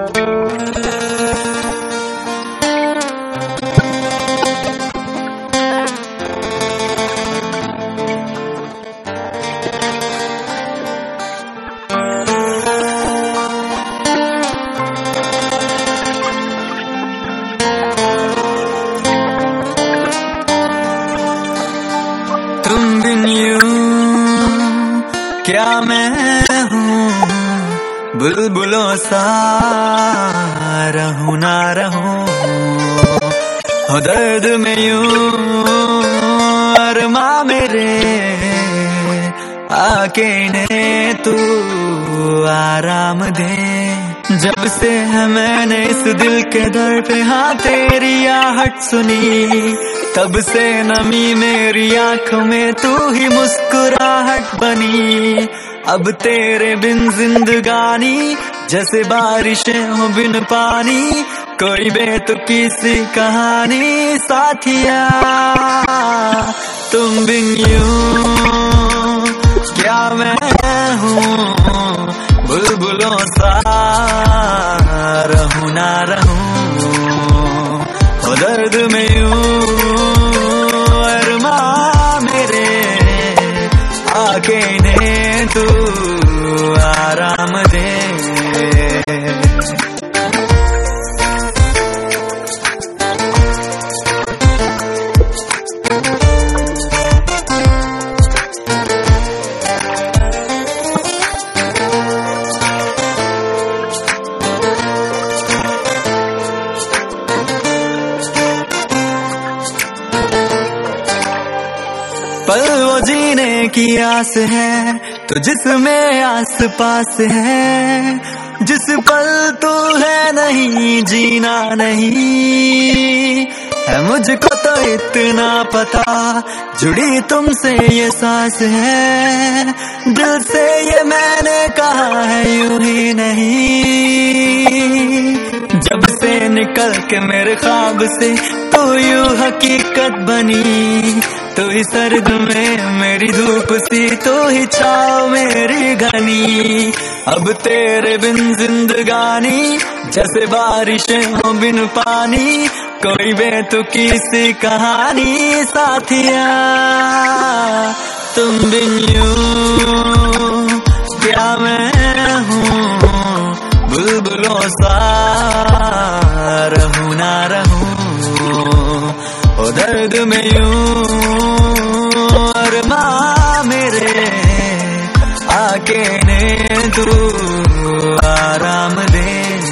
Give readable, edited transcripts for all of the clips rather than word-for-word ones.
तुम बिन यूं क्या मैं हूँ, बुलबुलों सा रहूं ना रहूं, हो दर्द में यूं अरमा मेरे, आके ने तू आराम दे। जब से है मैंने इस दिल के दर पे हाँ तेरी आहट सुनी, तब से नमी मेरी आंखों में तू ही मुस्कुराहट बनी। अब तेरे बिन जिंदगानी जैसे बारिशें हो बिन पानी, कोई बेतुकी सी कहानी साथिया। तुम बिन यूं क्या मैं हूँ, बुलबुलों सा रहूं ना रहूं, हो दर्द में यूं अरमा मेरे, आके ने तू आराम दे। पल वो जीने की आस है तो जिसमें आस पास है, जिस पल तू है नहीं जीना नहीं है। मुझको तो इतना पता जुड़ी तुमसे ये सांस है, दिल से ये मैंने कहा है यूं ही नहीं। जब से निकल के मेरे ख्वाब से तो यूं हकीकत बनी, तू ही सर्द में मेरी धूप सी, तू ही छाँव मेरी घनी। अब तेरे बिन जिंदगानी जैसे बारिशें हो बिन पानी, कोई बेतुकी सी कहानी साथिया। तुम बिन यूं क्या मैं हूँ, बुलबुलों सा रहूं ना रहूं, ओ दर्द में यूं अरमा मेरे, आके ने तू आराम दे।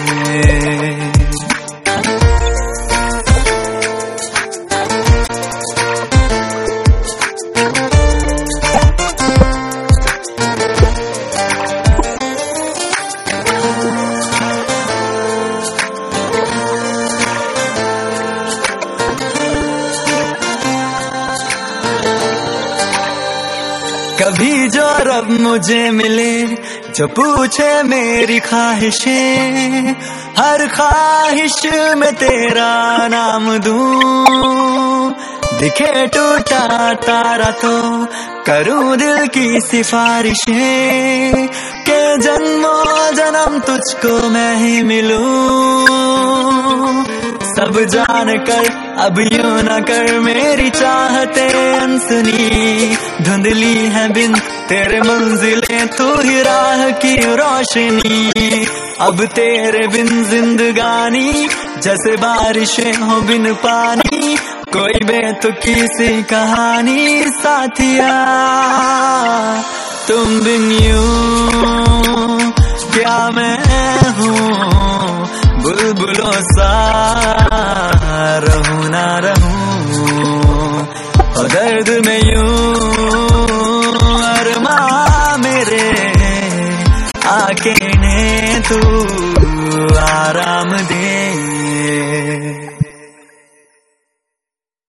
कभी जो रब मुझे मिले, जो पूछे मेरी ख्वाहिशें, हर ख्वाहिश में तेरा नाम दूं। दिखे टूटा तारा तो करूं दिल की सिफारिशें, के जन्मों जन्म तुझको मैं ही मिलूं। सब जान कर अब यूं न कर मेरी चाहते अनसुनी, धुंधली है बिन तेरे मंजिलें तू ही राह की रोशनी। अब तेरे बिन जिंदगानी जैसे बारिशें हो बिन पानी, कोई बेतुकी सी कहानी साथिया। तुम बिन यूं क्या मैं हूँ, बुलबुलों सा रहूं ना रहूं, और दर्द में यूं अरमा मेरे, आके ने तू आराम दे।